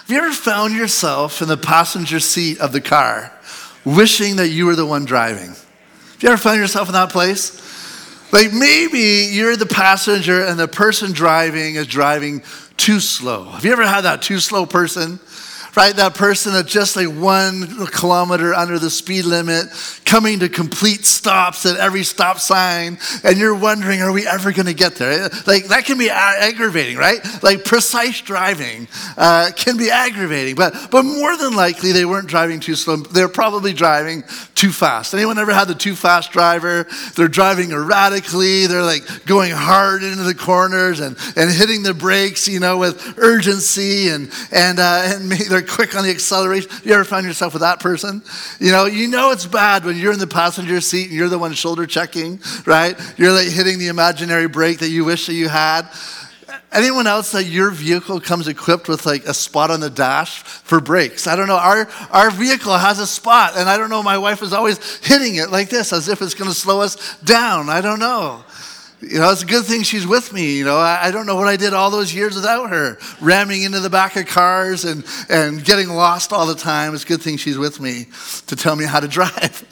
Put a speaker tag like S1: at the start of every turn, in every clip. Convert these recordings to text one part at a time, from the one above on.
S1: Have you ever found yourself in the passenger seat of the car wishing that you were the one driving? Have you ever found yourself in that place? Like maybe you're the passenger and the person driving is driving too slow. Have you ever had that too slow person? Right, that person that's just like 1 kilometer under the speed limit, coming to complete stops at every stop sign, and you're wondering, are we ever going to get there? Like that can be aggravating, right? Like precise driving can be aggravating, but more than likely they weren't driving too slow. They're probably driving too fast. Anyone ever had the too fast driver? They're driving erratically. They're like going hard into the corners and hitting the brakes, with urgency and they're quick on the acceleration. You ever find yourself with that person? You know it's bad when you're in the passenger seat and you're the one shoulder checking, right? You're like hitting the imaginary brake that you wish that you had. Anyone else that your vehicle comes equipped with like a spot on the dash for brakes? I don't know. Our vehicle has a spot, and I don't know. My wife is always hitting it like this as if it's going to slow us down. I don't know. It's a good thing she's with me. I don't know what I did all those years without her, ramming into the back of cars and getting lost all the time. It's a good thing she's with me to tell me how to drive.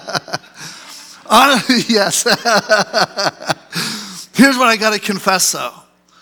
S1: Yes. Here's what I got to confess, though.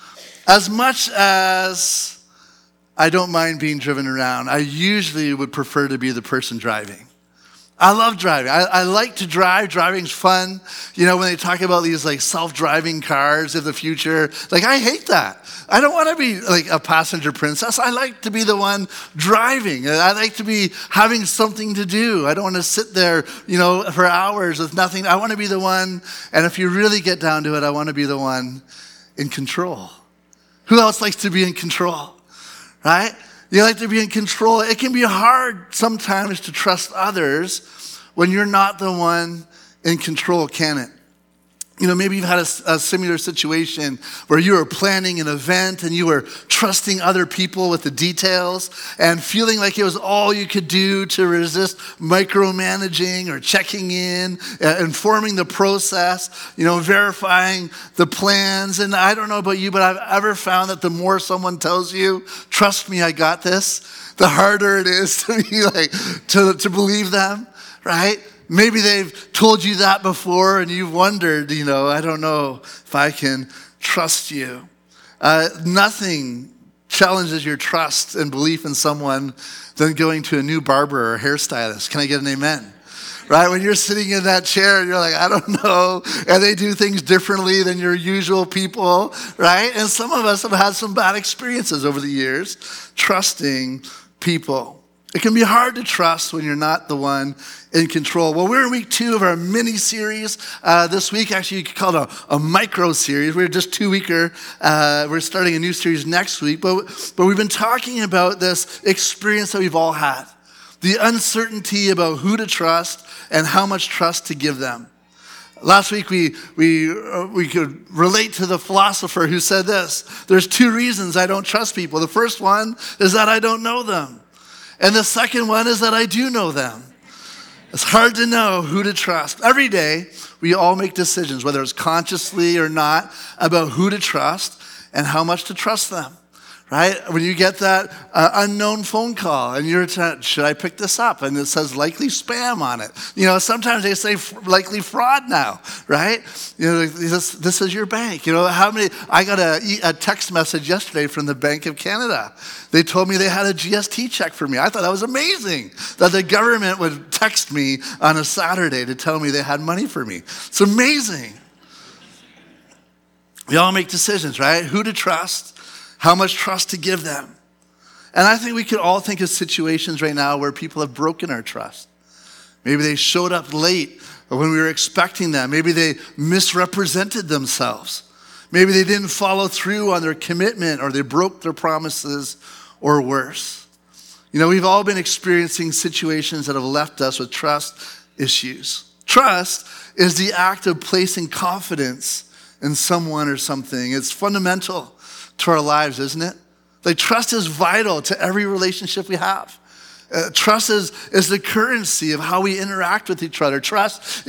S1: As much as I don't mind being driven around, I usually would prefer to be the person driving. I love driving. I like to drive. Driving's fun. When they talk about these like self-driving cars of the future, like I hate that. I don't want to be like a passenger princess. I like to be the one driving. I like to be having something to do. I don't want to sit there, for hours with nothing. I want to be the one, and if you really get down to it, I want to be the one in control. Who else likes to be in control, right? You like to be in control. It can be hard sometimes to trust others when you're not the one in control, can it? Maybe you've had a similar situation where you were planning an event and you were trusting other people with the details and feeling like it was all you could do to resist micromanaging or checking in, informing the process, verifying the plans. And I don't know about you, but I've ever found that the more someone tells you, trust me, I got this, the harder it is to be like, to believe them, right? Maybe they've told you that before and you've wondered, I don't know if I can trust you. Nothing challenges your trust and belief in someone than going to a new barber or hairstylist. Can I get an amen? Right? When you're sitting in that chair and you're like, I don't know, and they do things differently than your usual people, right? And some of us have had some bad experiences over the years trusting people. It can be hard to trust when you're not the one in control. Well, we're in week 2 of our mini-series this week. Actually, you could call it a micro-series. We're just 2-weeker. We're starting a new series next week. But we've been talking about this experience that we've all had. The uncertainty about who to trust and how much trust to give them. Last week, we could relate to the philosopher who said this. There's 2 reasons I don't trust people. The first one is that I don't know them. And the second one is that I do know them. It's hard to know who to trust. Every day, we all make decisions, whether it's consciously or not, about who to trust and how much to trust them, right? When you get that unknown phone call and you're should I pick this up? And it says likely spam on it. Sometimes they say likely fraud now, right? This is your bank. I got a text message yesterday from the Bank of Canada. They told me they had a GST check for me. I thought that was amazing that the government would text me on a Saturday to tell me they had money for me. It's amazing. We all make decisions, right? Who to trust, how much trust to give them. And I think we could all think of situations right now where people have broken our trust. Maybe they showed up late when we were expecting them. Maybe they misrepresented themselves. Maybe they didn't follow through on their commitment or they broke their promises or worse. We've all been experiencing situations that have left us with trust issues. Trust is the act of placing confidence in someone or something. It's fundamental to our lives, isn't it? Like trust is vital to every relationship we have. Trust is the currency of how we interact with each other. Trust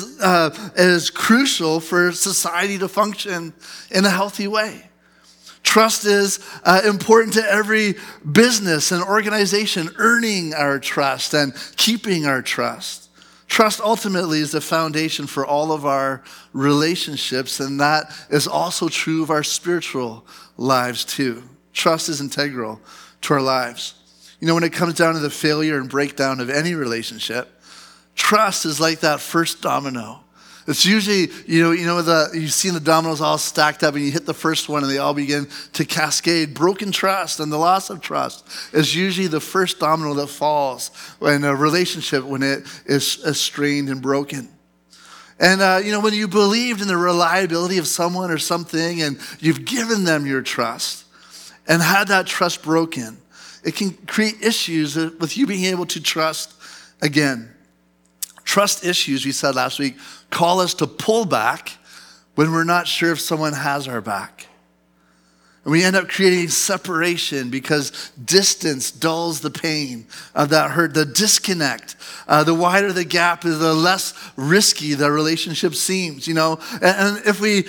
S1: is crucial for society to function in a healthy way. Trust is important to every business and organization, earning our trust and keeping our trust. Trust ultimately is the foundation for all of our relationships, and that is also true of our spiritual lives too. Trust is integral to our lives. You know, when it comes down to the failure and breakdown of any relationship, trust is like that first domino. It's usually, you've seen the dominoes all stacked up and you hit the first one and they all begin to cascade. Broken trust and the loss of trust is usually the first domino that falls in a relationship when it is strained and broken. And, when you believed in the reliability of someone or something and you've given them your trust and had that trust broken, it can create issues with you being able to trust again. Trust issues, we said last week, call us to pull back when we're not sure if someone has our back. And we end up creating separation because distance dulls the pain of that hurt, the disconnect. The wider the gap, the less risky the relationship seems, And if we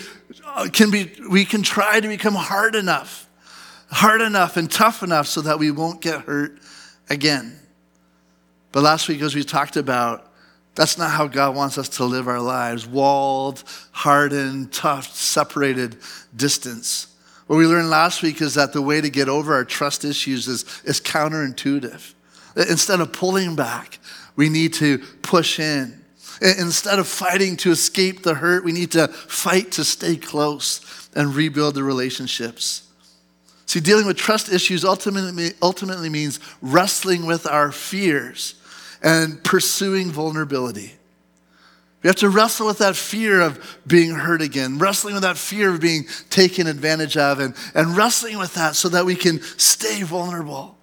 S1: can try to become hard enough and tough enough so that we won't get hurt again. But last week, as we talked about, that's not how God wants us to live our lives. Walled, hardened, tough, separated, distance. What we learned last week is that the way to get over our trust issues is counterintuitive. Instead of pulling back, we need to push in. Instead of fighting to escape the hurt, we need to fight to stay close and rebuild the relationships. See, dealing with trust issues ultimately means wrestling with our fears and pursuing vulnerability. We have to wrestle with that fear of being hurt again, wrestling with that fear of being taken advantage of, and wrestling with that so that we can stay vulnerable.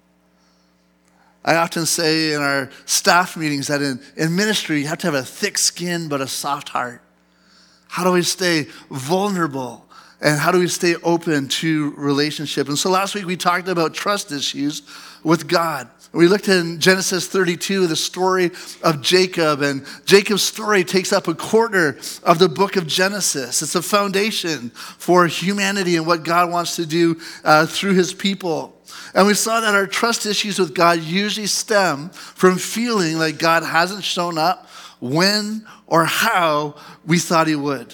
S1: I often say in our staff meetings that in ministry, you have to have a thick skin but a soft heart. How do we stay vulnerable? And how do we stay open to relationship? And so last week we talked about trust issues with God. We looked in Genesis 32, the story of Jacob, and Jacob's story takes up a quarter of the book of Genesis. It's a foundation for humanity and what God wants to do through his people. And we saw that our trust issues with God usually stem from feeling like God hasn't shown up when or how we thought he would.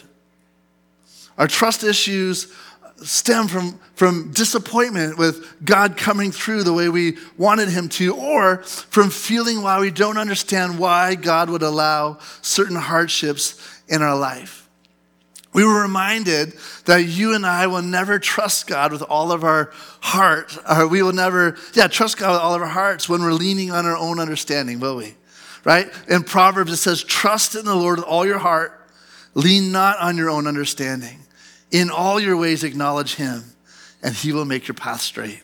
S1: Our trust issues stem from disappointment with God coming through the way we wanted him to, or from feeling why we don't understand why God would allow certain hardships in our life. We were reminded that you and I will never trust God with all of our heart. Or we will never, trust God with all of our hearts when we're leaning on our own understanding, will we? Right? In Proverbs it says, trust in the Lord with all your heart, lean not on your own understanding. In all your ways acknowledge him, and he will make your path straight.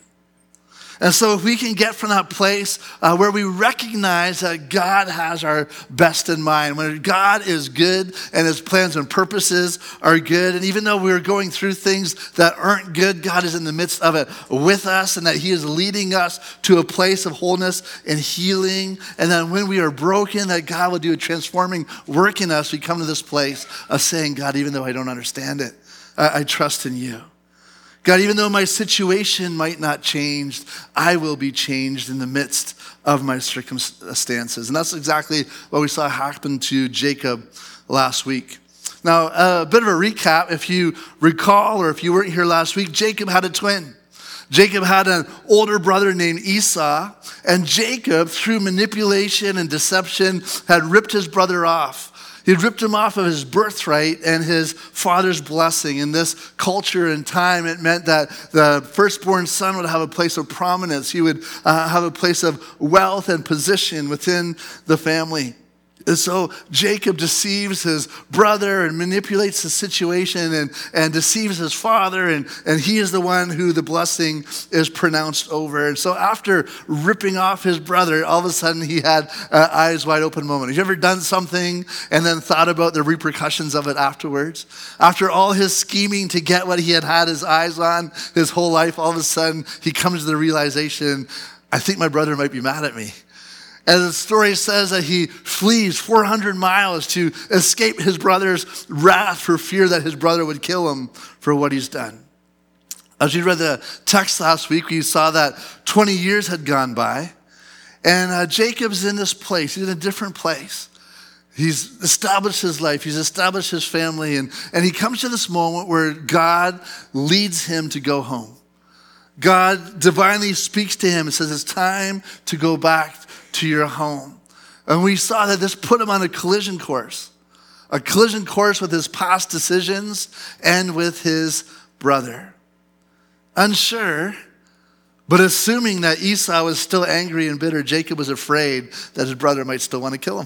S1: And so if we can get from that place where we recognize that God has our best in mind, when God is good and his plans and purposes are good, and even though we're going through things that aren't good, God is in the midst of it with us, and that he is leading us to a place of wholeness and healing. And then when we are broken, that God will do a transforming work in us. We come to this place of saying, God, even though I don't understand it, I trust in you. God, even though my situation might not change, I will be changed in the midst of my circumstances. And that's exactly what we saw happen to Jacob last week. Now, a bit of a recap, if you recall, or if you weren't here last week, Jacob had a twin. Jacob had an older brother named Esau, and Jacob, through manipulation and deception, had ripped his brother off. He'd ripped him off of his birthright and his father's blessing. In this culture and time, it meant that the firstborn son would have a place of prominence. He would have a place of wealth and position within the family. And so Jacob deceives his brother and manipulates the situation and deceives his father, and he is the one who the blessing is pronounced over. And so after ripping off his brother, all of a sudden he had an eyes wide open moment. Have you ever done something and then thought about the repercussions of it afterwards? After all his scheming to get what he had his eyes on his whole life, all of a sudden he comes to the realization, I think my brother might be mad at me. And the story says that he flees 400 miles to escape his brother's wrath for fear that his brother would kill him for what he's done. As we read the text last week, we saw that 20 years had gone by, and Jacob's in this place. He's in a different place. He's established his life. He's established his family, and he comes to this moment where God leads him to go home. God divinely speaks to him and says, it's time to go back to your home. And we saw that this put him on a collision course with his past decisions and with his brother. Unsure, but assuming that Esau was still angry and bitter, Jacob was afraid that his brother might still want to kill him.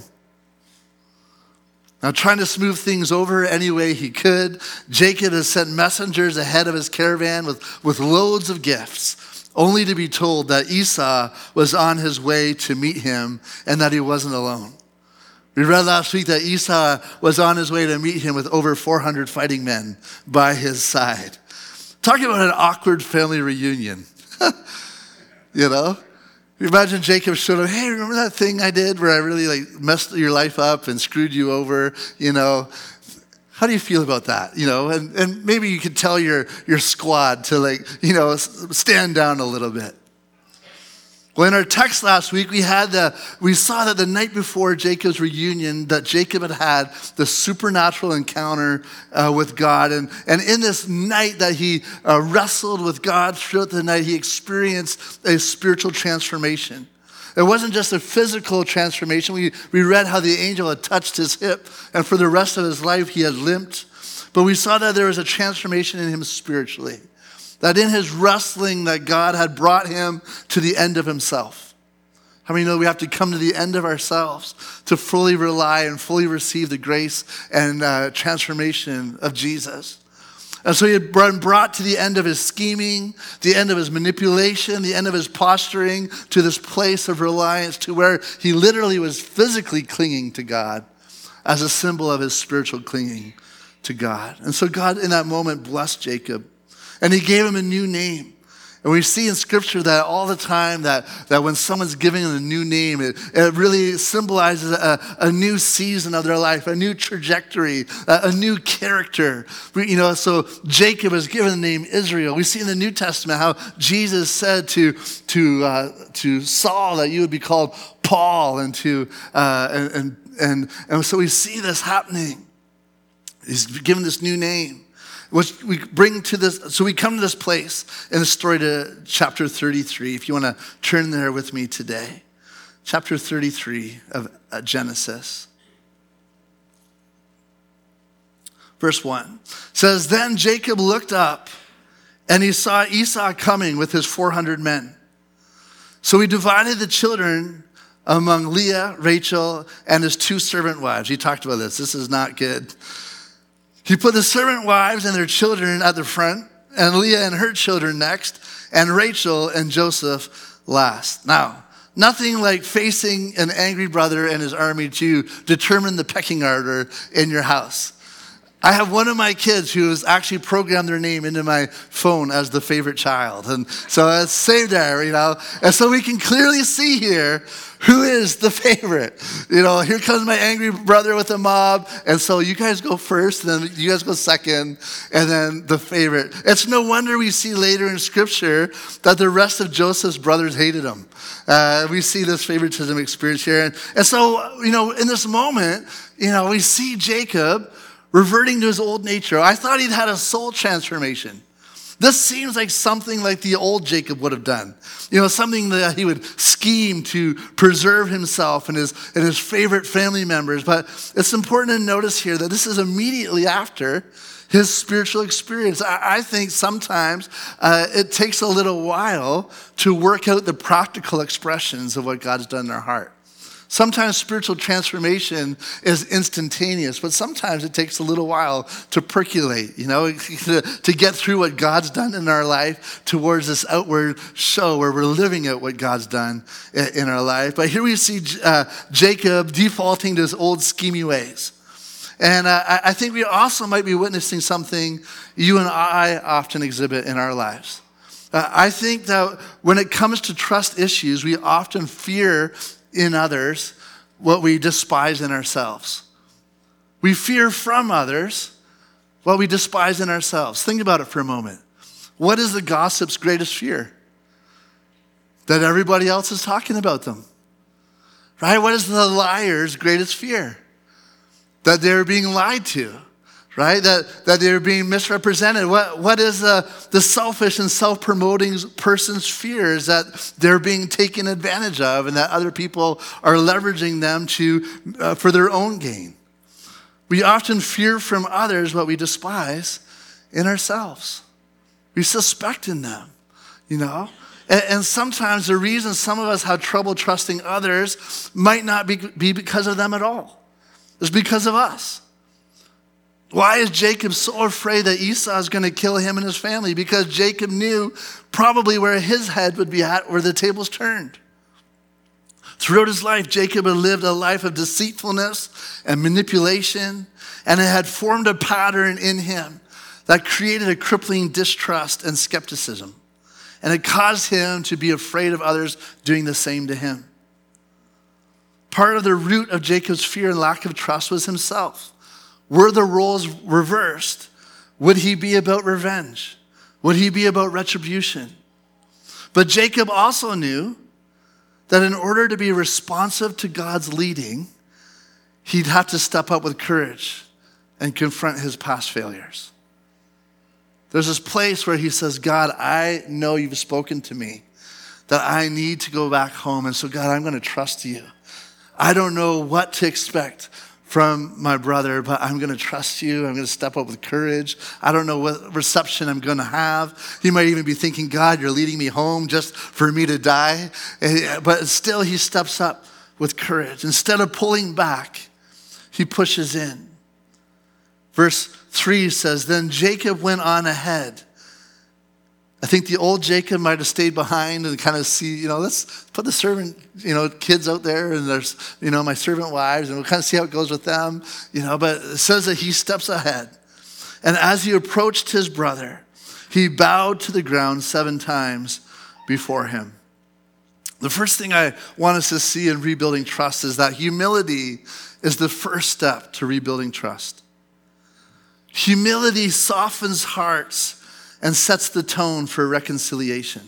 S1: Now, trying to smooth things over any way he could, Jacob has sent messengers ahead of his caravan with loads of gifts, only to be told that Esau was on his way to meet him and that he wasn't alone. We read last week that Esau was on his way to meet him with over 400 fighting men by his side. Talking about an awkward family reunion. You know? You imagine Jacob showed up, hey, remember that thing I did where I really messed your life up and screwed you over, you know? How do you feel about that, you know? And maybe you could tell your squad to stand down a little bit. Well, in our text last week, we saw that the night before Jacob's reunion, that Jacob had the supernatural encounter with God. And in this night that he wrestled with God throughout the night, he experienced a spiritual transformation. It wasn't just a physical transformation. We read how the angel had touched his hip, and for the rest of his life, he had limped. But we saw that there was a transformation in him spiritually. That in his wrestling, that God had brought him to the end of himself. How many know we have to come to the end of ourselves to fully rely and fully receive the grace and transformation of Jesus? And so he had been brought to the end of his scheming, the end of his manipulation, the end of his posturing, to this place of reliance, to where he literally was physically clinging to God as a symbol of his spiritual clinging to God. And so God in that moment blessed Jacob. And he gave him a new name. And we see in Scripture that all the time that when someone's giving a new name, it really symbolizes a new season of their life, a new trajectory, a new character. So Jacob is given the name Israel. We see in the New Testament how Jesus said to Saul that you would be called Paul, and so we see this happening. He's given this new name. Which we bring to this, so we come to this place in the story to chapter 33. If you want to turn there with me today. Chapter 33 of Genesis. Verse 1 says, then Jacob looked up and he saw Esau coming with his 400 men. So he divided the children among Leah, Rachel, and his 2 servant wives. He talked about this. This is not good. He put the servant wives and their children at the front, and Leah and her children next, and Rachel and Joseph last. Now, nothing like facing an angry brother and his army to determine the pecking order in your house. I have one of my kids who has actually programmed their name into my phone as the favorite child. And so it's saved there, And so we can clearly see here who is the favorite. Here comes my angry brother with the mob. And so you guys go first, and then you guys go second, and then the favorite. It's no wonder we see later in Scripture that the rest of Joseph's brothers hated him. We see this favoritism experience here. And so, in this moment, we see Jacob reverting to his old nature. I thought he'd had a soul transformation. This seems like something like the old Jacob would have done. Something that he would scheme to preserve himself and his favorite family members. But it's important to notice here that this is immediately after his spiritual experience. I think sometimes it takes a little while to work out the practical expressions of what God's done in our heart. Sometimes spiritual transformation is instantaneous, but sometimes it takes a little while to percolate, to get through what God's done in our life towards this outward show where we're living out what God's done in our life. But here we see Jacob defaulting to his old scheming ways. And I think we also might be witnessing something you and I often exhibit in our lives. I think that when it comes to trust issues, we often fear in others what we despise in ourselves. We fear from others what we despise in ourselves. Think about it for a moment. What is the gossip's greatest fear? That everybody else is talking about them. Right? What is the liar's greatest fear? That they're being lied to. Right? That they're being misrepresented. What is the selfish and self-promoting person's fear? Is that they're being taken advantage of and that other people are leveraging them for their own gain. We often fear from others what we despise in ourselves. We suspect in them, And sometimes the reason some of us have trouble trusting others might not be because of them at all. It's because of us. Why is Jacob so afraid that Esau is going to kill him and his family? Because Jacob knew probably where his head would be at, where the tables turned. Throughout his life, Jacob had lived a life of deceitfulness and manipulation, and it had formed a pattern in him that created a crippling distrust and skepticism. And it caused him to be afraid of others doing the same to him. Part of the root of Jacob's fear and lack of trust was himself. Were the roles reversed, would he be about revenge? Would he be about retribution? But Jacob also knew that in order to be responsive to God's leading, he'd have to step up with courage and confront his past failures. There's this place where he says, God, I know you've spoken to me, that I need to go back home. And so, God, I'm going to trust you. I don't know what to expect from my brother, but I'm going to trust you. I'm going to step up with courage. I don't know what reception I'm going to have. He might even be thinking, God, you're leading me home just for me to die. But still, he steps up with courage. Instead of pulling back, he pushes in. Verse 3 says, then Jacob went on ahead. I think the old Jacob might have stayed behind and kind of see, let's put the servant, kids out there and there's, my servant wives and we'll kind of see how it goes with them, but it says that he steps ahead. And as he approached his brother, he bowed to the ground 7 times before him. The first thing I want us to see in rebuilding trust is that humility is the first step to rebuilding trust. Humility softens hearts and sets the tone for reconciliation.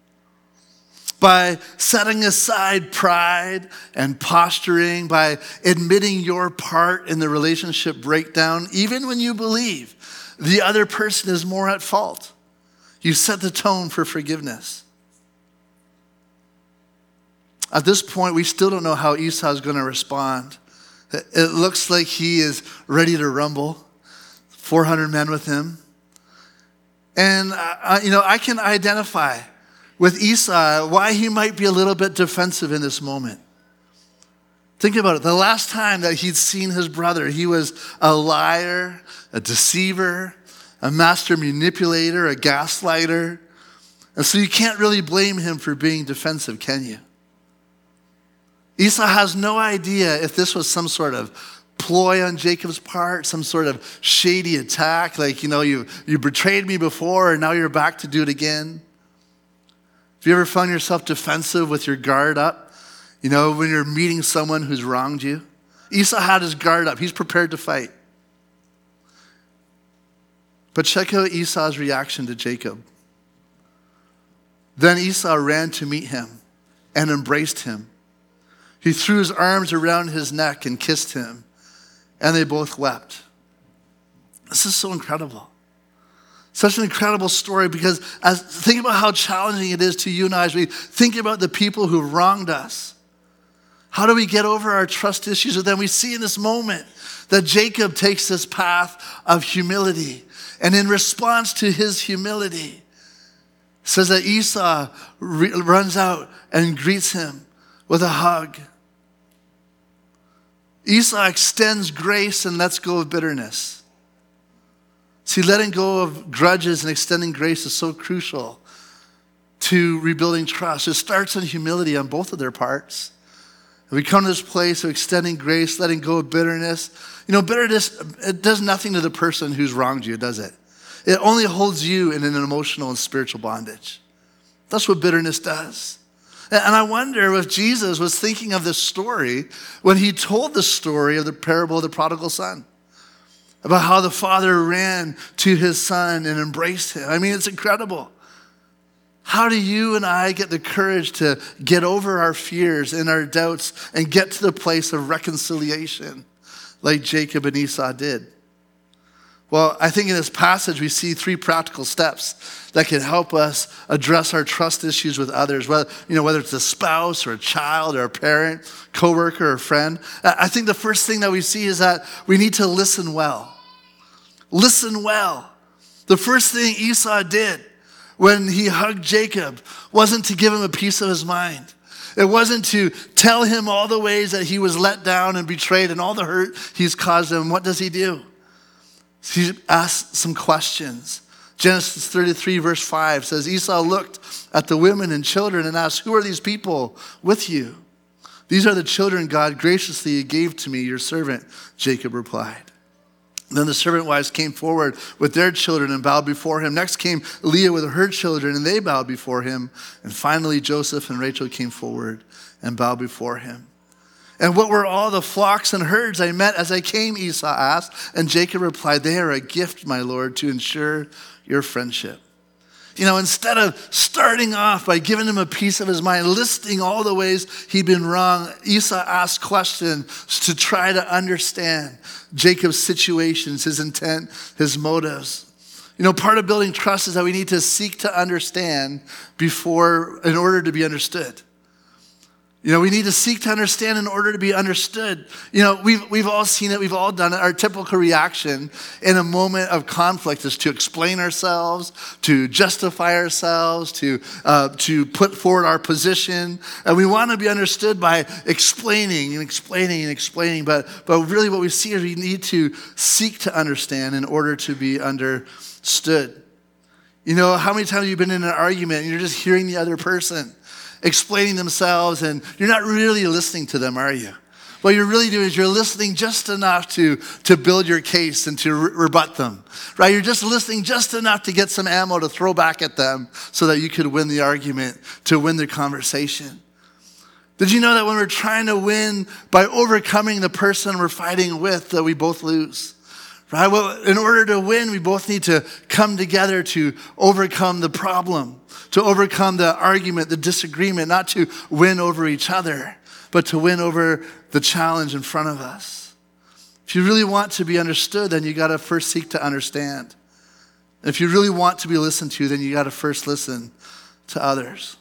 S1: By setting aside pride and posturing, by admitting your part in the relationship breakdown, even when you believe the other person is more at fault, you set the tone for forgiveness. At this point, we still don't know how Esau is going to respond. It looks like he is ready to rumble. 400 men with him. And, I can identify with Esau why he might be a little bit defensive in this moment. Think about it. The last time that he'd seen his brother, he was a liar, a deceiver, a master manipulator, a gaslighter. And so you can't really blame him for being defensive, can you? Esau has no idea if this was some sort of ploy on Jacob's part, some sort of shady attack, like, you betrayed me before and now you're back to do it again. Have you ever found yourself defensive with your guard up, when you're meeting someone who's wronged you? Esau had his guard up. He's prepared to fight. But check out Esau's reaction to Jacob. Then Esau ran to meet him and embraced him. He threw his arms around his neck and kissed him. And they both wept. This is so incredible. Such an incredible story because think about how challenging it is to you and I as we think about the people who wronged us. How do we get over our trust issues with them? We see in this moment that Jacob takes this path of humility. And in response to his humility, says that Esau runs out and greets him with a hug. Esau extends grace and lets go of bitterness. See, letting go of grudges and extending grace is so crucial to rebuilding trust. It starts in humility on both of their parts. And we come to this place of extending grace, letting go of bitterness. Bitterness, it does nothing to the person who's wronged you, does it? It only holds you in an emotional and spiritual bondage. That's what bitterness does. And I wonder if Jesus was thinking of this story when he told the story of the parable of the prodigal son. about how the father ran to his son and embraced him. I mean, it's incredible. How do you and I get the courage to get over our fears and our doubts and get to the place of reconciliation like Jacob and Esau did? Well, I think in this passage we see 3 practical steps that can help us address our trust issues with others, whether it's a spouse or a child or a parent, coworker or friend. I think the first thing that we see is that we need to listen well. Listen well. The first thing Esau did when he hugged Jacob wasn't to give him a piece of his mind. It wasn't to tell him all the ways that he was let down and betrayed and all the hurt he's caused him. What does he do? He asks some questions. Genesis 33 verse 5 says, Esau looked at the women and children and asked, "Who are these people with you?" "These are the children God graciously gave to me, your servant," Jacob replied. Then the servant wives came forward with their children and bowed before him. Next came Leah with her children, and they bowed before him. And finally Joseph and Rachel came forward and bowed before him. "And what were all the flocks and herds I met as I came?" Esau asked. And Jacob replied, "They are a gift, my lord, to ensure your friendship." Instead of starting off by giving him a piece of his mind, listing all the ways he'd been wrong, Esau asked questions to try to understand Jacob's situations, his intent, his motives. Part of building trust is that we need to seek to understand in order to be understood. We need to seek to understand in order to be understood. We've all seen it. We've all done it. Our typical reaction in a moment of conflict is to explain ourselves, to justify ourselves, to put forward our position. And we want to be understood by explaining and explaining and explaining. But really what we see is we need to seek to understand in order to be understood. How many times have you been in an argument and you're just hearing the other person explaining themselves, and you're not really listening to them, are you? What you're really doing is you're listening just enough to build your case and to rebut them, right? You're just listening just enough to get some ammo to throw back at them so that you could win the argument, to win the conversation. Did you know that when we're trying to win by overcoming the person we're fighting with, that we both lose? Right? Well, in order to win, we both need to come together to overcome the problem, to overcome the argument, the disagreement, not to win over each other, but to win over the challenge in front of us. If you really want to be understood, then you got to first seek to understand. If you really want to be listened to, then you got to first listen to others.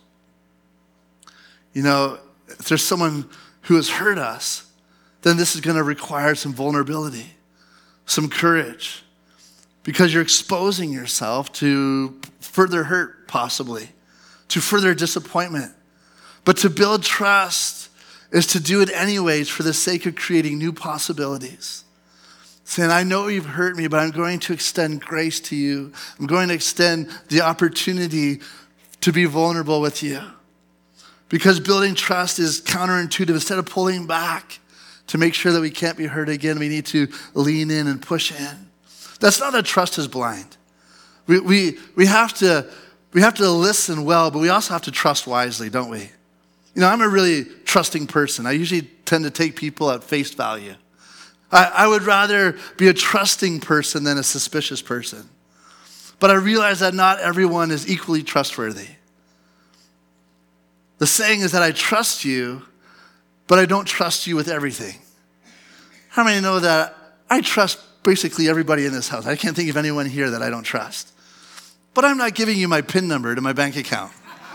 S1: If there's someone who has hurt us, then this is going to require some vulnerability, some courage, because you're exposing yourself to further hurt, possibly, to further disappointment. But to build trust is to do it anyways for the sake of creating new possibilities. Saying, I know you've hurt me, but I'm going to extend grace to you. I'm going to extend the opportunity to be vulnerable with you. Because building trust is counterintuitive. Instead of pulling back to make sure that we can't be hurt again, we need to lean in and push in. That's not that trust is blind. We have to listen well, but we also have to trust wisely, don't we? I'm a really trusting person. I usually tend to take people at face value. I would rather be a trusting person than a suspicious person. But I realize that not everyone is equally trustworthy. The saying is that I trust you, but I don't trust you with everything. How many know that I trust basically everybody in this house? I can't think of anyone here that I don't trust. But I'm not giving you my PIN number to my bank account.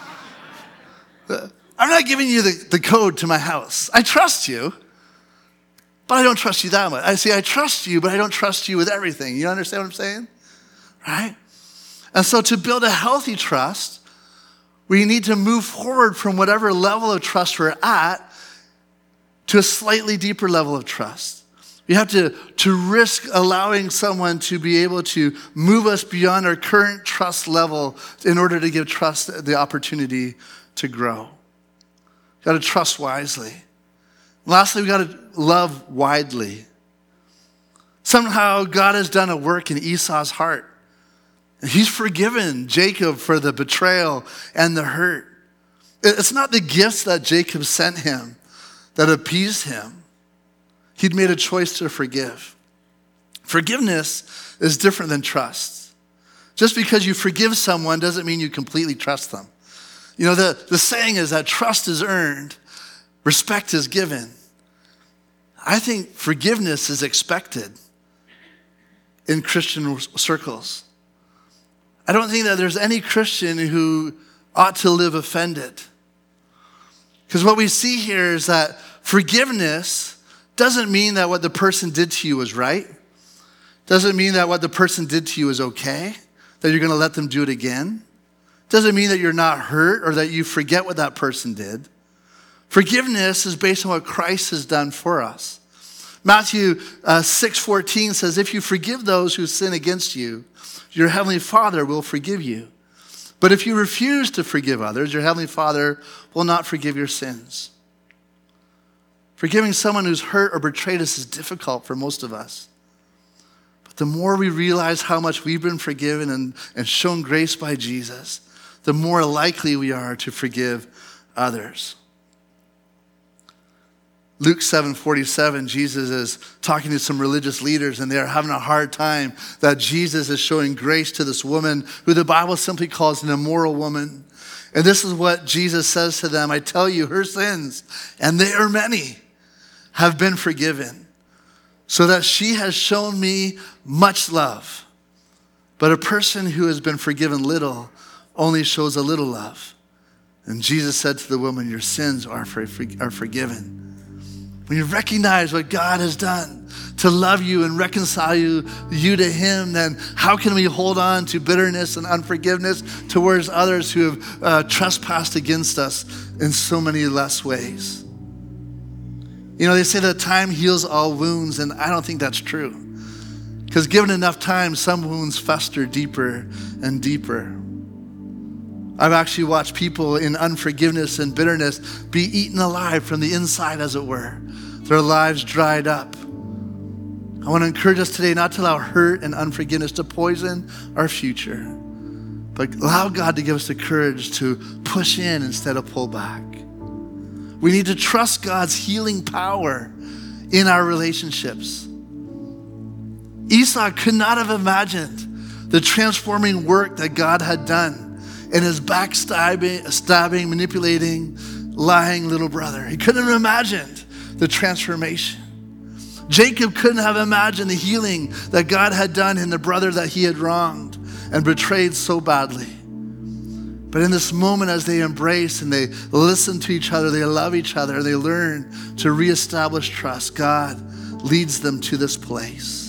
S1: I'm not giving you the code to my house. I trust you, but I don't trust you that much. I trust you, but I don't trust you with everything. You understand what I'm saying? Right? And so to build a healthy trust, we need to move forward from whatever level of trust we're at to a slightly deeper level of trust. We have to risk allowing someone to be able to move us beyond our current trust level in order to give trust the opportunity to grow. We've got to trust wisely. Lastly, we've got to love widely. Somehow God has done a work in Esau's heart. He's forgiven Jacob for the betrayal and the hurt. It's not the gifts that Jacob sent him that appeased him. He'd made a choice to forgive. Forgiveness is different than trust. Just because you forgive someone doesn't mean you completely trust them. You know, the saying is that trust is earned, respect is given. I think forgiveness is expected in Christian circles. I don't think that there's any Christian who ought to live offended. Because what we see here is that forgiveness doesn't mean that what the person did to you was right. Doesn't mean that what the person did to you is okay, that you're going to let them do it again. Doesn't mean that you're not hurt or that you forget what that person did. Forgiveness is based on what Christ has done for us. Matthew 6:14 says, if you forgive those who sin against you, your heavenly Father will forgive you. But if you refuse to forgive others, your heavenly Father will not forgive your sins. Forgiving someone who's hurt or betrayed us is difficult for most of us. But the more we realize how much we've been forgiven and shown grace by Jesus, the more likely we are to forgive others. Luke 7:47, Jesus is talking to some religious leaders, and they're having a hard time that Jesus is showing grace to this woman who the Bible simply calls an immoral woman. And this is what Jesus says to them, I tell you, her sins, and they are many, have been forgiven, so that she has shown me much love. But a person who has been forgiven little only shows a little love. And Jesus said to the woman, your sins are forgiven. When you recognize what God has done to love you and reconcile you to him, then how can we hold on to bitterness and unforgiveness towards others who have trespassed against us in so many less ways? You know, they say that time heals all wounds, and I don't think that's true. Because given enough time, some wounds fester deeper and deeper. I've actually watched people in unforgiveness and bitterness be eaten alive from the inside, as it were. Their lives dried up. I want to encourage us today not to allow hurt and unforgiveness to poison our future, but allow God to give us the courage to push in instead of pull back. We need to trust God's healing power in our relationships. Esau could not have imagined the transforming work that God had done in his backstabbing, manipulating, lying little brother. He couldn't have imagined the transformation. Jacob couldn't have imagined the healing that God had done in the brother that he had wronged and betrayed so badly. But in this moment, as they embrace and they listen to each other, they love each other, they learn to reestablish trust, God leads them to this place.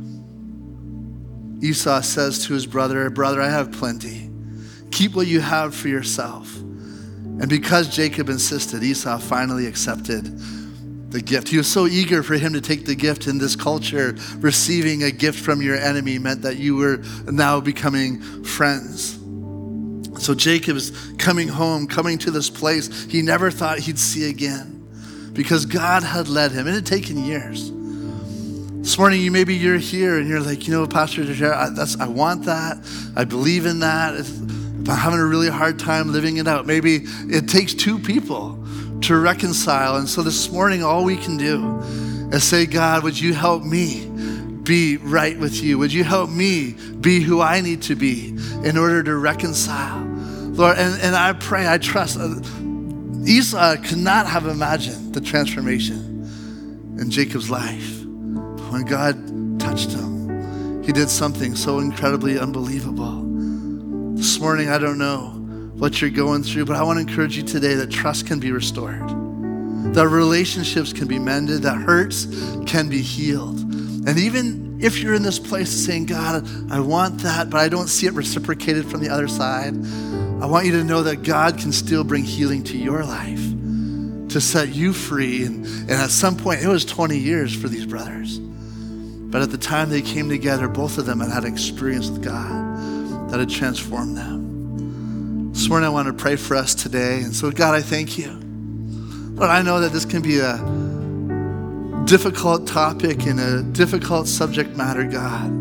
S1: Esau says to his brother, brother, I have plenty. Keep what you have for yourself. And because Jacob insisted, Esau finally accepted the gift. He was so eager for him to take the gift. In this culture, receiving a gift from your enemy meant that you were now becoming friends. So Jacob is coming home, coming to this place he never thought he'd see again, because God had led him. It had taken years. This morning, maybe you're here and you're like, you know, Pastor, I want that. I believe in that. I'm having a really hard time living it out. Maybe it takes two people to reconcile. And so this morning, all we can do is say, God, would you help me be right with you? Would you help me be who I need to be in order to reconcile? Lord, and I pray, I trust. Esau could not have imagined the transformation in Jacob's life. But when God touched him, he did something so incredibly unbelievable. This morning, I don't know what you're going through, but I want to encourage you today that trust can be restored, that relationships can be mended, that hurts can be healed. And even if you're in this place saying, God, I want that, but I don't see it reciprocated from the other side, I want you to know that God can still bring healing to your life, to set you free. And at some point, it was 20 years for these brothers. But at the time they came together, both of them had an experience with God that had transformed them. This morning I want to pray for us today. And so God, I thank you. Lord, I know that this can be a difficult topic and a difficult subject matter, God.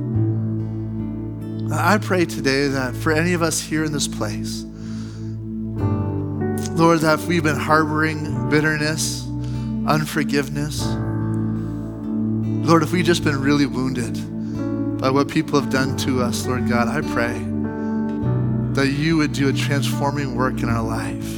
S1: I pray today that for any of us here in this place, Lord, that if we've been harboring bitterness, unforgiveness, Lord, if we've just been really wounded by what people have done to us, Lord God, I pray that you would do a transforming work in our life.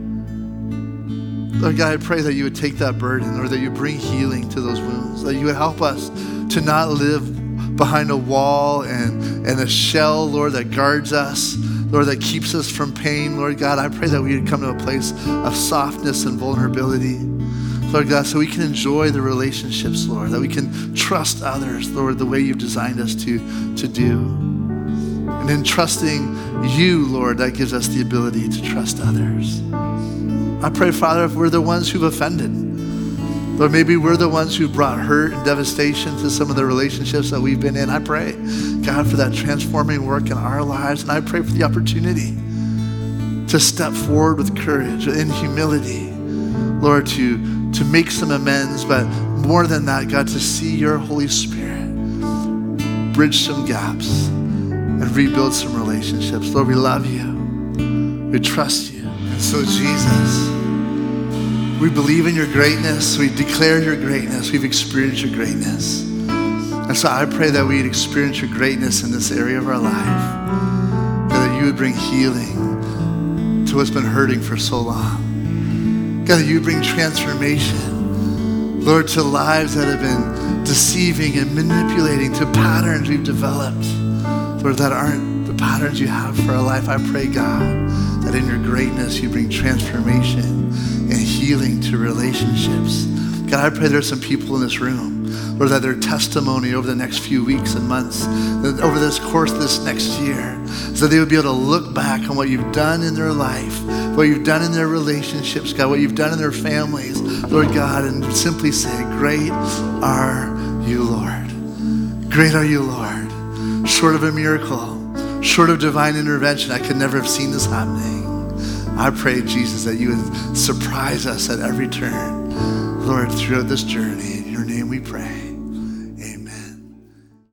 S1: Lord God, I pray that you would take that burden, or that you bring healing to those wounds, that you would help us to not live behind a wall and a shell, Lord, that guards us, Lord, that keeps us from pain. Lord God, I pray that we would come to a place of softness and vulnerability, Lord God, so we can enjoy the relationships, Lord, that we can trust others, Lord, the way you've designed us to do. And in trusting you, Lord, that gives us the ability to trust others. I pray, Father, if we're the ones who've offended, Lord, maybe we're the ones who brought hurt and devastation to some of the relationships that we've been in. I pray, God, for that transforming work in our lives. And I pray for the opportunity to step forward with courage and humility, Lord, to make some amends. But more than that, God, to see your Holy Spirit bridge some gaps and rebuild some relationships. Lord, we love you. We trust you. And so, Jesus, we believe in your greatness. We declare your greatness. We've experienced your greatness. And so I pray that we'd experience your greatness in this area of our life. God, that you would bring healing to what's been hurting for so long. God, that you would bring transformation, Lord, to lives that have been deceiving and manipulating, to patterns we've developed, Lord, that aren't the patterns you have for our life. I pray, God, that in your greatness you bring transformation and healing to relationships. God, I pray there's some people in this room, Lord, that their testimony over the next few weeks and months, that over this course of this next year, so they would be able to look back on what you've done in their life, what you've done in their relationships, God, what you've done in their families, Lord God, and simply say, great are you, Lord. Great are you, Lord. Short of a miracle, short of divine intervention, I could never have seen this happening. I pray, Jesus, that you would surprise us at every turn, Lord, throughout this journey. In your name we pray.